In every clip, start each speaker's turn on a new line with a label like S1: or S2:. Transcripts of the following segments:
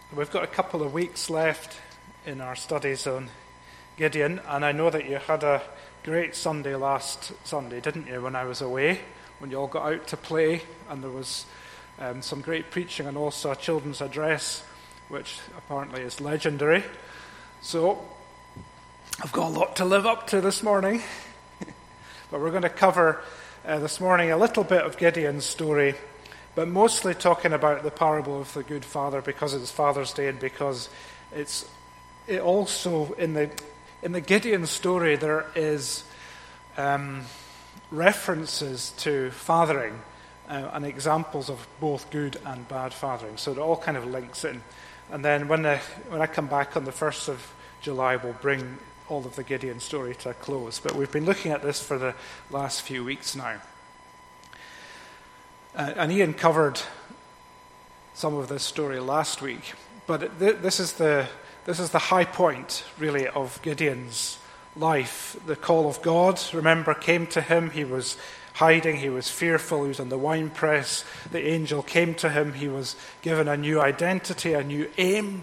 S1: We've got a couple of weeks left in our studies on Gideon, and I know that you had a great Sunday last Sunday, didn't you, when I was away, when you all got out to play, and there was some great preaching and also a children's address, which apparently is legendary. So, I've got a lot to live up to this morning, but we're going to cover this morning a little bit of Gideon's story, but mostly talking about the parable of the good father because it's Father's Day and because it also in the Gideon story there is references to fathering and examples of both good and bad fathering. So it all kind of links in. And then when I come back on the 1st of July, we'll bring all of the Gideon story to a close. But we've been looking at this for the last few weeks now. And Ian covered some of this story last week, but this is the high point, really, of Gideon's life. The call of God, remember, came to him. He was hiding, he was fearful, he was on the winepress. The angel came to him, he was given a new identity, a new name,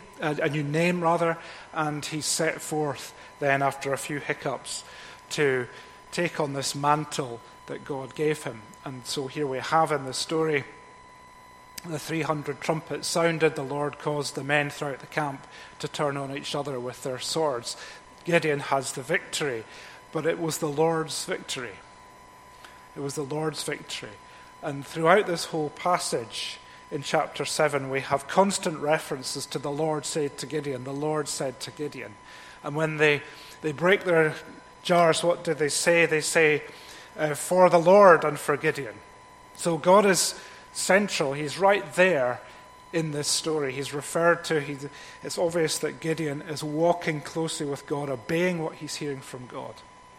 S1: and he set forth then, after a few hiccups, to take on this mantle that God gave him. And so here we have in the story, the 300 trumpets sounded, the Lord caused the men throughout the camp to turn on each other with their swords. Gideon has the victory, but it was the Lord's victory. It was the Lord's victory. And throughout this whole passage in chapter 7, we have constant references to the Lord said to Gideon, the Lord said to Gideon. And when they break their jars, what do they say? They say, for the Lord and for Gideon. So God is central. He's right there in this story. He's referred to, it's obvious that Gideon is walking closely with God, obeying what he's hearing from God.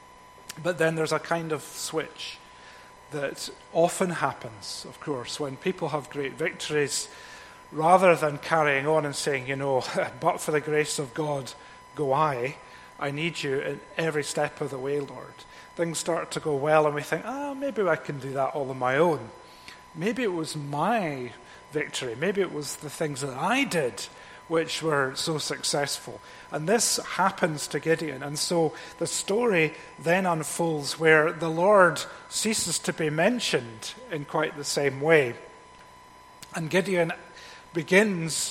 S1: But then there's a kind of switch that often happens, of course, when people have great victories. Rather than carrying on and saying, but for the grace of God, go I need you in every step of the way, Lord. Things start to go well and we think, maybe I can do that all on my own. Maybe it was my victory. Maybe it was the things that I did which were so successful. And this happens to Gideon. And so the story then unfolds where the Lord ceases to be mentioned in quite the same way. And Gideon begins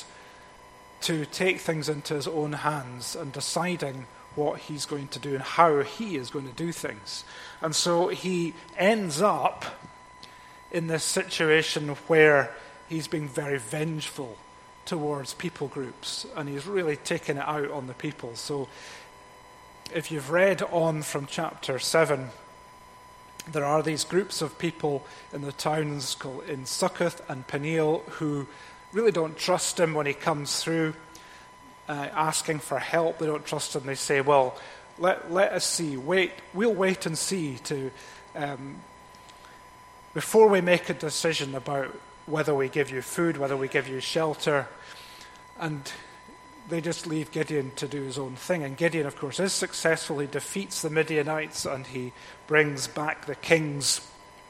S1: to take things into his own hands and deciding what he's going to do and how he is going to do things. And so he ends up in this situation where he's being very vengeful towards people groups, and he's really taken it out on the people. So if you've read on from chapter 7, there are these groups of people in the towns in Succoth and Peniel who really don't trust him when he comes through asking for help. They don't trust him. They say, well, let us see. We'll wait and see before we make a decision about whether we give you food, whether we give you shelter. And they just leave Gideon to do his own thing. And Gideon, of course, is successful. He defeats the Midianites and he brings back the kings.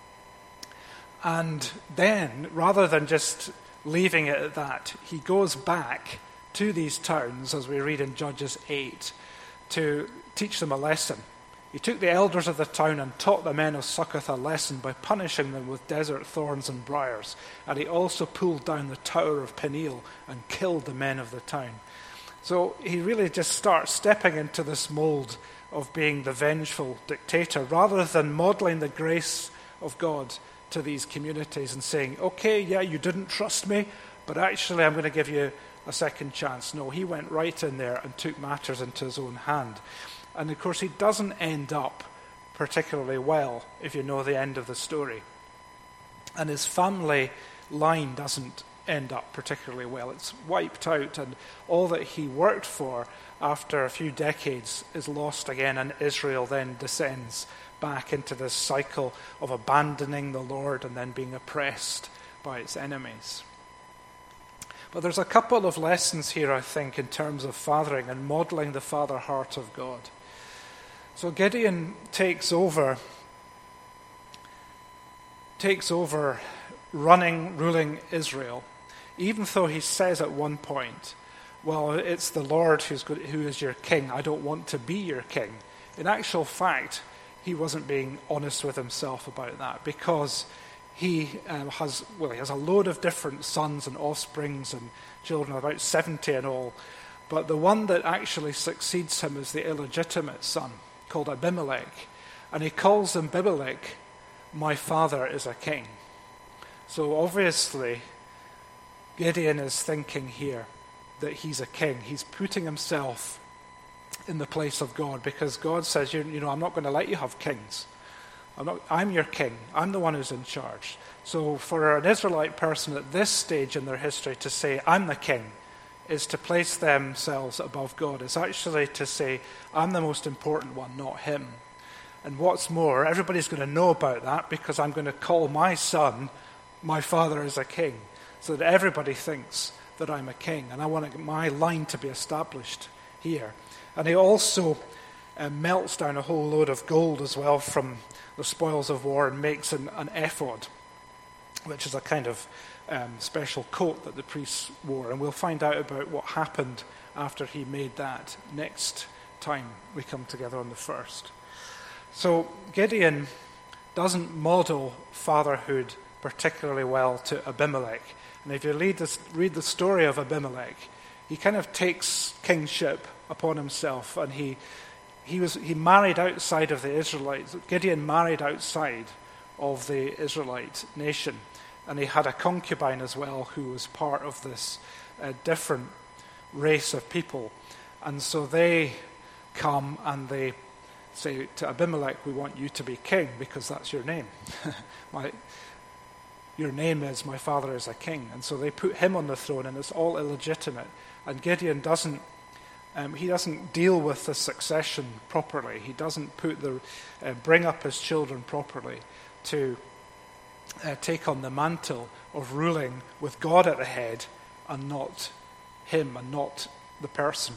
S1: And then, rather than just leaving it at that, he goes back to these towns, as we read in Judges 8, to teach them a lesson. He took the elders of the town and taught the men of Succoth a lesson by punishing them with desert thorns and briars. And he also pulled down the tower of Peniel and killed the men of the town. So he really just starts stepping into this mold of being the vengeful dictator, rather than modeling the grace of God to these communities and saying, okay, yeah, you didn't trust me, but actually I'm going to give you a second chance. No, he went right in there and took matters into his own hand. And of course, he doesn't end up particularly well, if you know the end of the story. And his family line doesn't end up particularly well. It's wiped out, and all that he worked for after a few decades is lost again, and Israel then descends back into this cycle of abandoning the Lord and then being oppressed by its enemies. But there's a couple of lessons here, I think, in terms of fathering and modeling the father heart of God. So Gideon takes over ruling Israel, even though he says at one point, well, it's the Lord who is your king. I don't want to be your king. In actual fact, he wasn't being honest with himself about that, because he has a load of different sons and offsprings and children, about 70 in all. But the one that actually succeeds him is the illegitimate son, called Abimelech. And he calls Abimelech, my father is a king. So obviously, Gideon is thinking here that he's a king. He's putting himself in the place of God, because God says, I'm not going to let you have kings. I'm your king. I'm the one who's in charge. So for an Israelite person at this stage in their history to say, I'm the king, is to place themselves above God. It's actually to say, I'm the most important one, not him. And what's more, everybody's going to know about that, because I'm going to call my son, my father is a king, so that everybody thinks that I'm a king. And I want my line to be established here. And he also melts down a whole load of gold as well from the spoils of war and makes an ephod, which is a kind of special coat that the priests wore. And we'll find out about what happened after he made that next time we come together on the first. So Gideon doesn't model fatherhood particularly well to Abimelech. And if you read the story of Abimelech, he kind of takes kingship upon himself, and he married outside of the Israelites. Gideon married outside of the Israelite nation. And he had a concubine as well who was part of this different race of people. And so they come and they say to Abimelech, we want you to be king because that's your name. Your name is, my father is a king. And so they put him on the throne, and it's all illegitimate. And Gideon doesn't deal with the succession properly. He doesn't bring up his children properly to take on the mantle of ruling with God at the head and not him and not the person.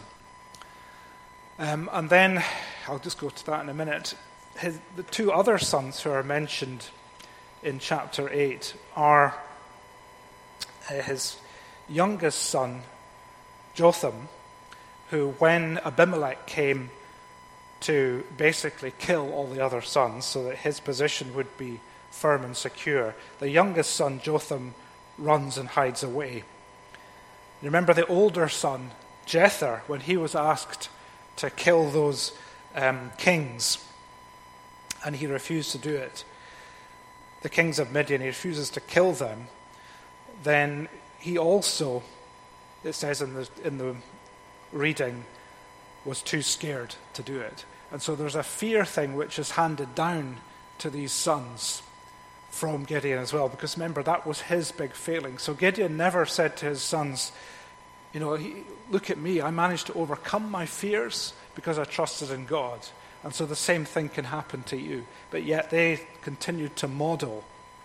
S1: And then, I'll just go to that in a minute, the two other sons who are mentioned in chapter 8 are his youngest son, Jotham, who when Abimelech came to basically kill all the other sons so that his position would be firm and secure, the youngest son, Jotham, runs and hides away. Remember the older son, Jether, when he was asked to kill those kings, and he refused to do it, the kings of Midian, he refuses to kill them, then he also, it says in the reading, was too scared to do it. And so there's a fear thing which is handed down to these sons from Gideon as well, because remember, that was his big failing. So Gideon never said to his sons, look at me, I managed to overcome my fears because I trusted in God. And so the same thing can happen to you. But yet they continued to model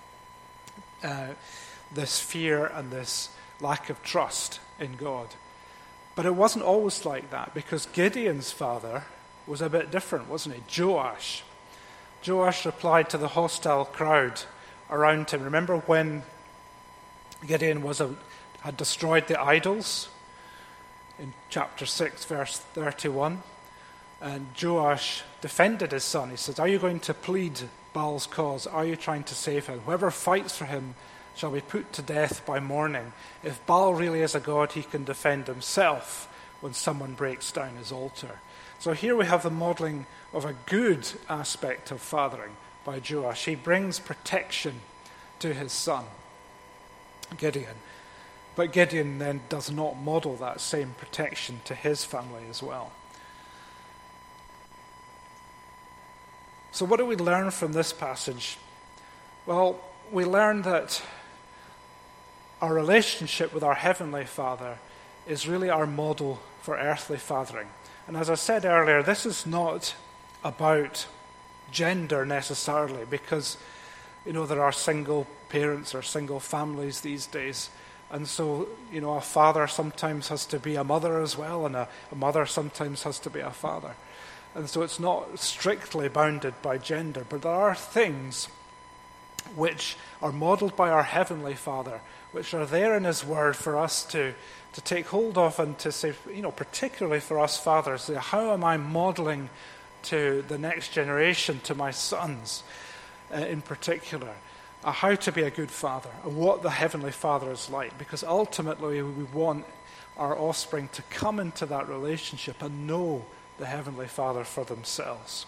S1: this fear and this lack of trust in God. But it wasn't always like that, because Gideon's father was a bit different, wasn't he? Joash. Joash replied to the hostile crowd around him. Remember when Gideon had destroyed the idols? In chapter 6, verse 31. And Joash defended his son. He says, are you going to plead Baal's cause? Are you trying to save him? Whoever fights for him shall be put to death by morning. If Baal really is a god, he can defend himself when someone breaks down his altar. So here we have the modeling of a good aspect of fathering by Joash. He brings protection to his son, Gideon. But Gideon then does not model that same protection to his family as well. So what do we learn from this passage? Well, we learn that our relationship with our Heavenly Father is really our model for earthly fathering. And as I said earlier, this is not about gender necessarily, because, there are single parents or single families these days. And so, a father sometimes has to be a mother as well, and a mother sometimes has to be a father. And so it's not strictly bounded by gender, but there are things which are modeled by our Heavenly Father, which are there in His Word for us to take hold of and to say, particularly for us fathers, how am I modeling to the next generation, to my sons in particular, how to be a good father and what the Heavenly Father is like. Because ultimately we want our offspring to come into that relationship and know the Heavenly Father for themselves.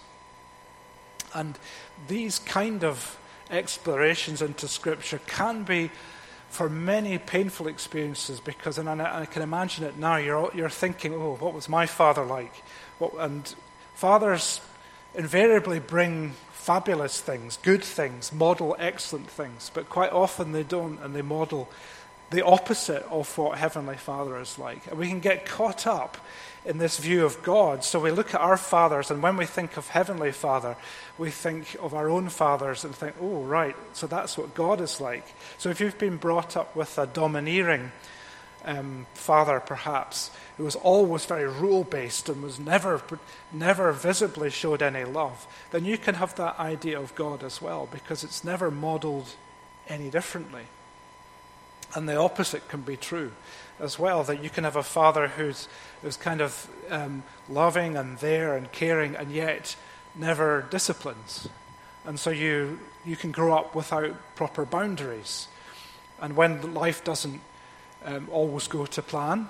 S1: And these kind of explorations into Scripture can be, for many, painful experiences, because, and I can imagine it now, you're thinking, what was my father like? And fathers invariably bring fabulous things, good things, model excellent things, but quite often they don't, and they model the opposite of what Heavenly Father is like. And we can get caught up in this view of God. So we look at our fathers, and when we think of Heavenly Father, we think of our own fathers and think, oh, right, so that's what God is like. So if you've been brought up with a domineering father, perhaps, who was always very rule-based and was never visibly showed any love, then you can have that idea of God as well, because it's never modeled any differently. And the opposite can be true as well, that you can have a father who's kind of loving and there and caring, and yet never disciplines. And so you can grow up without proper boundaries. And when life doesn't always go to plan,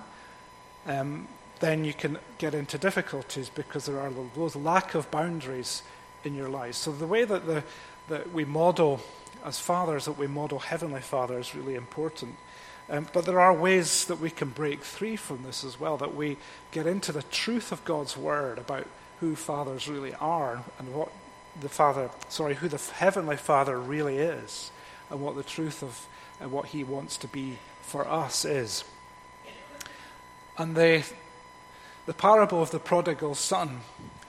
S1: then you can get into difficulties because there are those lack of boundaries in your life. So the way that we model as fathers, that we model Heavenly Father, is really important. But there are ways that we can break free from this as well, that we get into the truth of God's Word about who fathers really are and what who the Heavenly Father really is, and what the truth of and what He wants to be for us is. And the parable of the prodigal son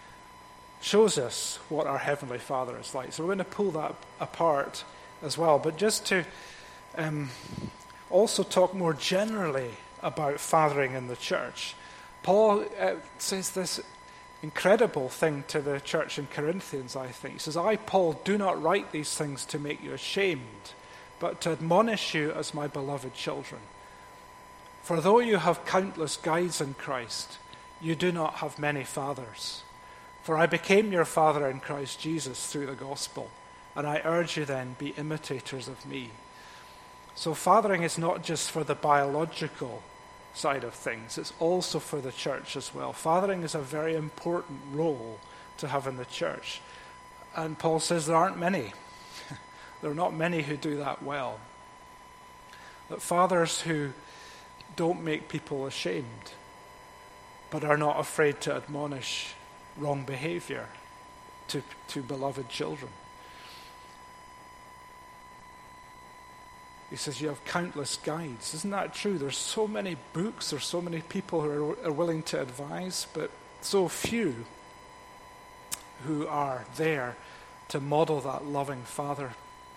S1: shows us what our Heavenly Father is like. So we're going to pull that apart as well. But just to also talk more generally about fathering in the church, Paul says this incredible thing to the church in Corinthians, I think. He says, I, Paul, do not write these things to make you ashamed, but to admonish you as my beloved children. For though you have countless guides in Christ, you do not have many fathers. For I became your father in Christ Jesus through the gospel, and I urge you then, be imitators of me. So fathering is not just for the biological side of things, it's also for the church as well. Fathering is a very important role to have in the church. And Paul says there aren't many. There are not many who do that well. That fathers who don't make people ashamed, but are not afraid to admonish wrong behavior to beloved children. He says you have countless guides. Isn't that true? There's so many books, there's so many people who are willing to advise, but so few who are there to model that loving fatherhood.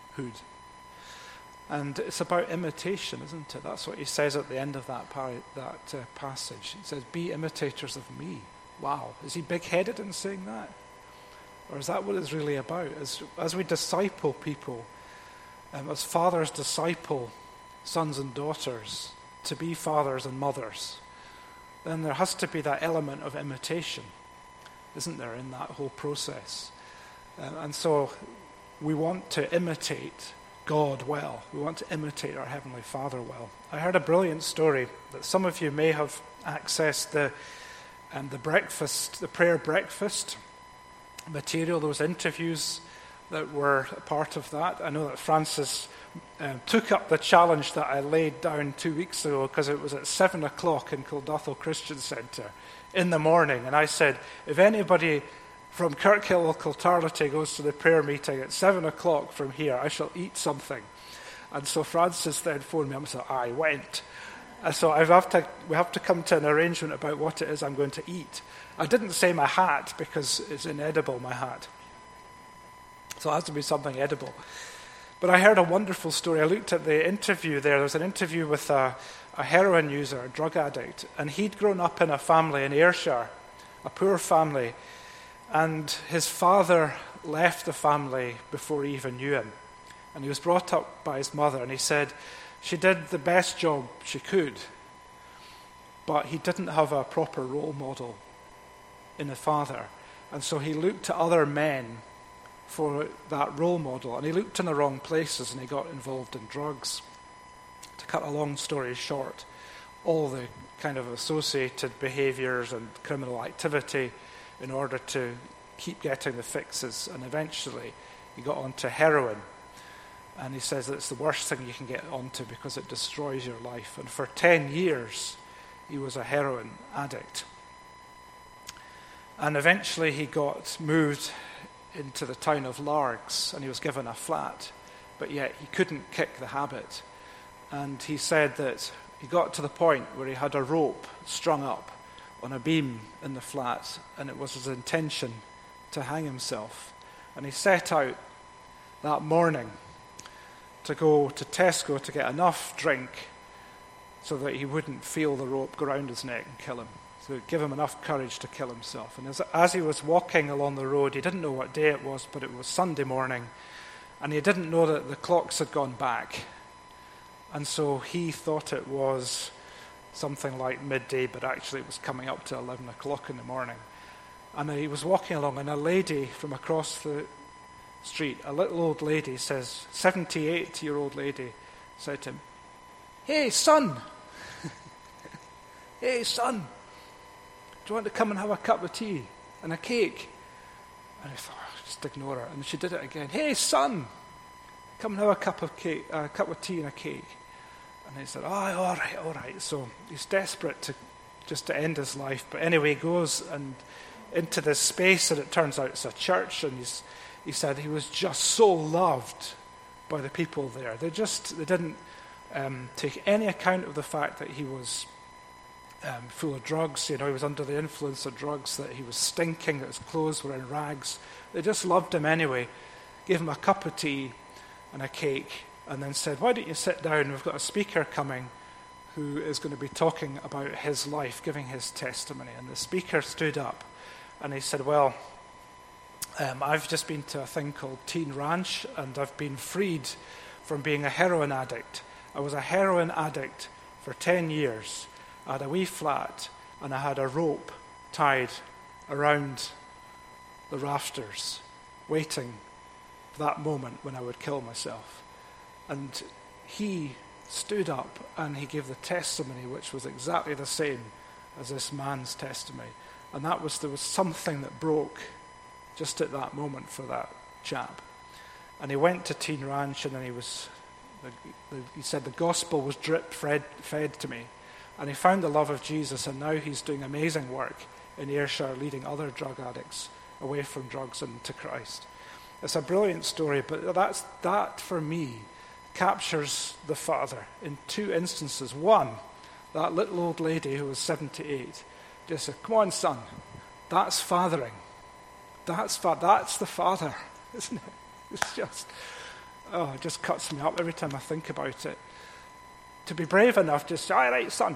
S1: And it's about imitation, isn't it? That's what he says at the end of that passage. He says, be imitators of me. Wow. Is he big-headed in saying that? Or is that what it's really about? As we disciple people, as fathers disciple sons and daughters to be fathers and mothers, then there has to be that element of imitation, isn't there, in that whole process? And so we want to imitate God well. We want to imitate our Heavenly Father well. I heard a brilliant story that some of you may have accessed the prayer breakfast material, those interviews that were a part of that. I know that Francis took up the challenge that I laid down 2 weeks ago, because it was at 7 o'clock in Kilduffel Christian Centre in the morning. And I said, if anybody from Kirkhill or Kiltarlity goes to the prayer meeting at 7 o'clock from here, I shall eat something. And so Francis then phoned me up and said, I went. And so we have to come to an arrangement about what it is I'm going to eat. I didn't say my hat, because it's inedible, my hat. So it has to be something edible. But I heard a wonderful story. I looked at the interview there. There was an interview with a heroin user, a drug addict, and he'd grown up in a family in Ayrshire, a poor family, and his father left the family before he even knew him. And he was brought up by his mother, and he said she did the best job she could, but he didn't have a proper role model in a father. And so he looked to other men for that role model, and he looked in the wrong places, and he got involved in drugs. To cut a long story short, all the kind of associated behaviors and criminal activity in order to keep getting the fixes, and eventually he got onto heroin. And he says that it's the worst thing you can get onto because it destroys your life. And for 10 years, he was a heroin addict. And eventually he got moved into the town of Largs, and he was given a flat, but yet he couldn't kick the habit. And he said that he got to the point where he had a rope strung up on a beam in the flat, and it was his intention to hang himself. And he set out that morning to go to Tesco to get enough drink so that he wouldn't feel the rope go around his neck and kill him. So it would give him enough courage to kill himself. And as he was walking along the road, he didn't know what day it was, but it was Sunday morning, and he didn't know that the clocks had gone back. And so he thought it was something like midday, but actually it was coming up to 11 o'clock in the morning. And he was walking along, and a lady from across the street, a little old lady, 78-year-old lady, said to him, "Hey, son! Hey, son! Do you want to come and have a cup of tea and a cake?" And he thought, just ignore her. And she did it again. "Hey, son! Come and have a cup of tea and a cake." And he said, all right. So he's desperate to end his life. But anyway, he goes and into this space, and it turns out it's a church, and he said he was just so loved by the people there. They didn't take any account of the fact that he was full of drugs. He was under the influence of drugs, that he was stinking, that his clothes were in rags. They just loved him anyway, gave him a cup of tea and a cake, and then said, "Why don't you sit down? We've got a speaker coming who is going to be talking about his life, giving his testimony." And the speaker stood up, and he said, "Well, I've just been to a thing called Teen Ranch, and I've been freed from being a heroin addict. I was a heroin addict for 10 years. I had a wee flat, and I had a rope tied around the rafters, waiting for that moment when I would kill myself." And he stood up, and he gave the testimony, which was exactly the same as this man's testimony. And there was something that broke just at that moment for that chap. And he went to Teen Ranch, and then he said the gospel was drip-fed to me. And he found the love of Jesus, and now he's doing amazing work in Ayrshire, leading other drug addicts away from drugs and to Christ. It's a brilliant story, but that for me captures the Father in two instances. One, that little old lady who was 78 just said, "Come on, son, that's fathering. That's the Father," isn't it? It's just, it just cuts me up every time I think about it. To be brave enough to say, "All right, son."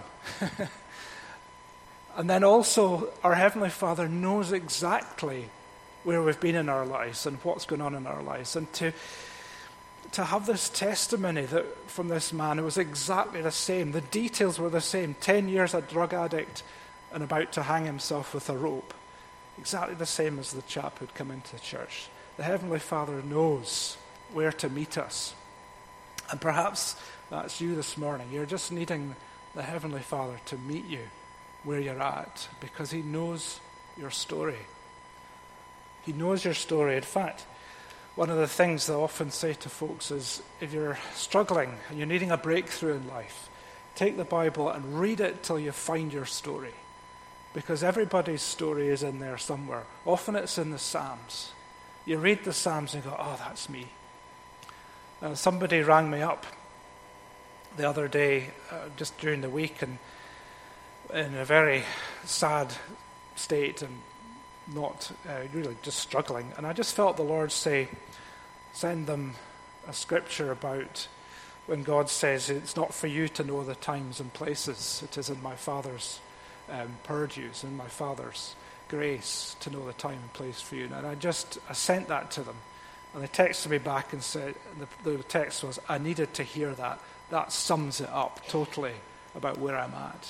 S1: And then also, our Heavenly Father knows exactly where we've been in our lives and what's going on in our lives. And to have this testimony that from this man, it was exactly the same. The details were the same. 10 years a drug addict and about to hang himself with a rope. Exactly the same as the chap who'd come into the church. The Heavenly Father knows where to meet us. And perhaps that's you this morning. You're just needing the Heavenly Father to meet you where you're at, because he knows your story. He knows your story. In fact, one of the things that I often say to folks is, if you're struggling and you're needing a breakthrough in life, take the Bible and read it till you find your story. Because everybody's story is in there somewhere. Often it's in the Psalms. You read the Psalms and go, "Oh, that's me." Somebody rang me up the other day, just during the week, and in a very sad state and not really just struggling. And I just felt the Lord say, send them a scripture about when God says, "It's not for you to know the times and places. It is in my Father's purdues, in my Father's grace to know the time and place for you." And I sent that to them. And they texted me back and said, the text was, I needed to hear that. That sums it up totally about where I'm at.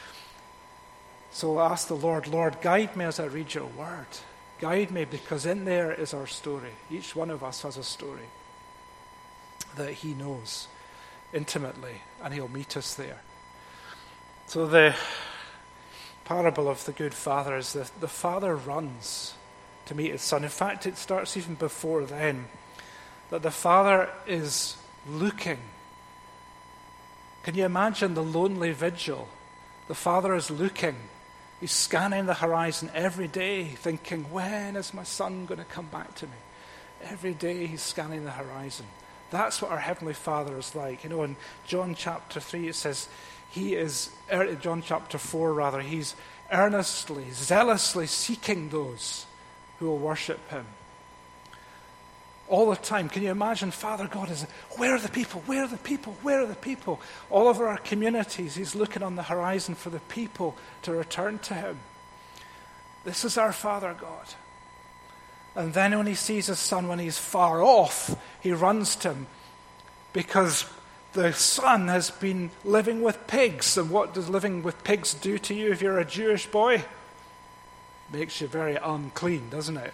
S1: So I'll ask the Lord, Lord, guide me as I read your word. Guide me, because in there is our story. Each one of us has a story that he knows intimately, and he'll meet us there. So the parable of the good father is the father runs to meet his son. In fact, it starts even before then, that the father is looking. Can you imagine the lonely vigil? The father is looking. He's scanning the horizon every day, thinking, when is my son going to come back to me? Every day he's scanning the horizon. That's what our Heavenly Father is like. You know, in John chapter 3 it says, John chapter 4 rather, he's earnestly, zealously seeking those who will worship him. All the time. Can you imagine Father God is, where are the people? Where are the people? Where are the people? All over our communities, he's looking on the horizon for the people to return to him. This is our Father God. And then when he sees his son, when he's far off, he runs to him, because the son has been living with pigs. And what does living with pigs do to you if you're a Jewish boy? Makes you very unclean, doesn't it?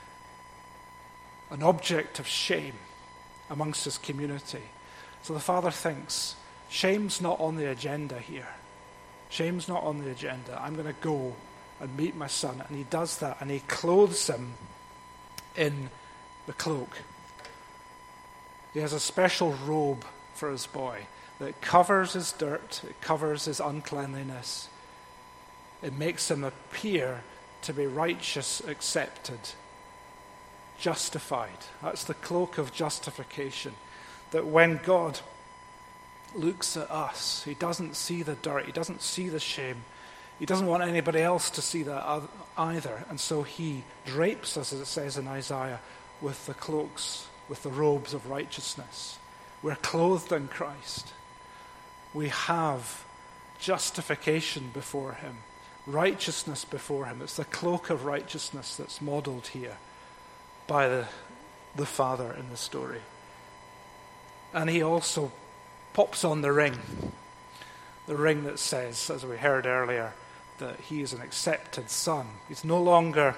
S1: An object of shame amongst his community. So the father thinks, shame's not on the agenda here. Shame's not on the agenda. I'm going to go and meet my son. And he does that, and he clothes him in the cloak. He has a special robe for his boy that covers his dirt, it covers his uncleanliness. It makes him appear to be righteous, accepted, justified. That's the cloak of justification. That when God looks at us, he doesn't see the dirt, he doesn't see the shame. He doesn't want anybody else to see that either. And so he drapes us, as it says in Isaiah, with the cloaks, with the robes of righteousness. We're clothed in Christ. We have justification before him, righteousness before him. It's the cloak of righteousness that's modeled here by the father in the story. And he also pops on the ring that says, as we heard earlier, that he is an accepted son. He's no longer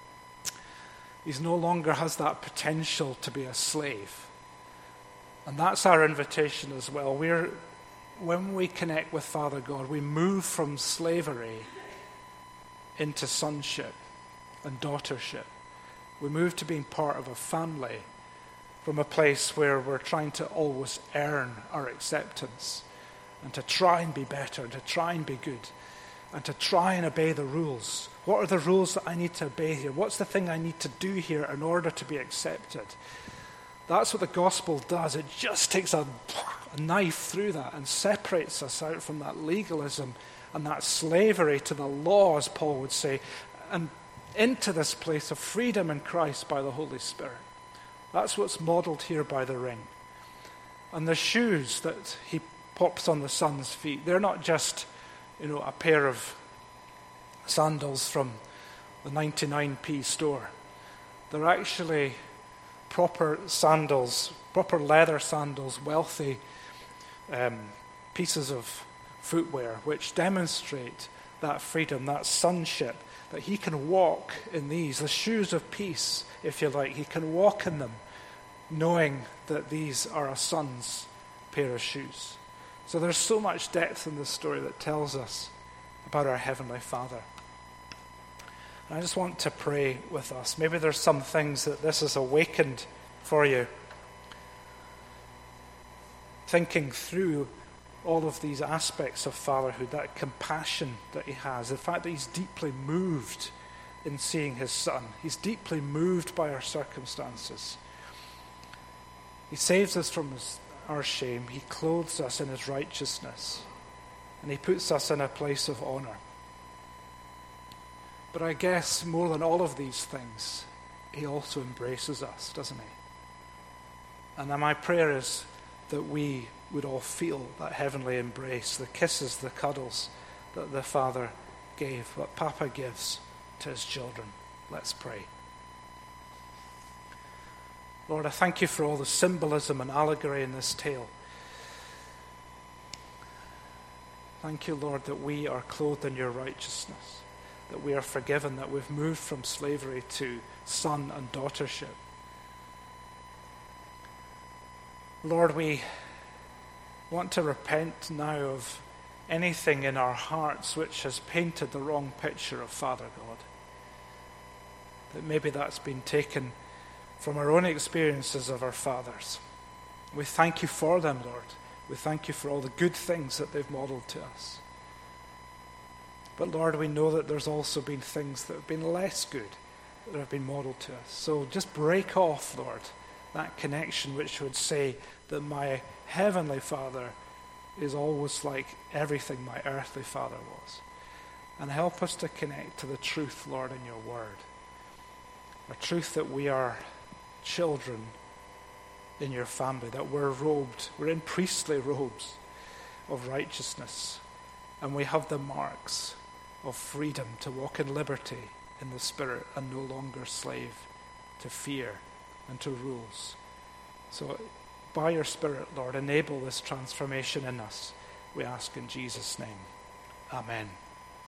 S1: has that potential to be a slave. And that's our invitation as well. When we connect with Father God, we move from slavery into sonship and daughtership. We move to being part of a family, from a place where we're trying to always earn our acceptance, and to try and be better, and to try and be good, and to try and obey the rules. What are the rules that I need to obey here? What's the thing I need to do here in order to be accepted? That's what the gospel does. It just takes a knife through that and separates us out from that legalism and that slavery to the law, as Paul would say, and into this place of freedom in Christ by the Holy Spirit. That's what's modeled here by the ring. And the shoes that he pops on the son's feet, they're not just, a pair of sandals from the 99p store. They're actually proper sandals, proper leather sandals, wealthy pieces of footwear, which demonstrate that freedom, that sonship, that he can walk in these, the shoes of peace, if you like. He can walk in them, knowing that these are a son's pair of shoes. So there's so much depth in this story that tells us about our Heavenly Father. And I just want to pray with us. Maybe there's some things that this has awakened for you. Thinking through all of these aspects of fatherhood, that compassion that he has, the fact that he's deeply moved in seeing his son. He's deeply moved by our circumstances. He saves us from our shame. He clothes us in his righteousness. And he puts us in a place of honor. But I guess more than all of these things, he also embraces us, doesn't he? And my prayer is that we would all feel that heavenly embrace, the kisses, the cuddles that the Father gave, what Papa gives to his children. Let's pray. Lord, I thank you for all the symbolism and allegory in this tale. Thank you, Lord, that we are clothed in your righteousness, that we are forgiven, that we've moved from slavery to son and daughtership. Lord, we want to repent now of anything in our hearts which has painted the wrong picture of Father God. That maybe that's been taken from our own experiences of our fathers. We thank you for them, Lord. We thank you for all the good things that they've modeled to us. But Lord, we know that there's also been things that have been less good that have been modeled to us. So just break off, Lord, that connection which would say that my heavenly Father is always like everything my earthly father was. And help us to connect to the truth, Lord, in your word. A truth that we are children in your family, that we're robed, we're in priestly robes of righteousness, and we have the marks of freedom to walk in liberty in the Spirit and no longer slave to fear and to rules. So by your Spirit, Lord, enable this transformation in us, we ask in Jesus' name. Amen.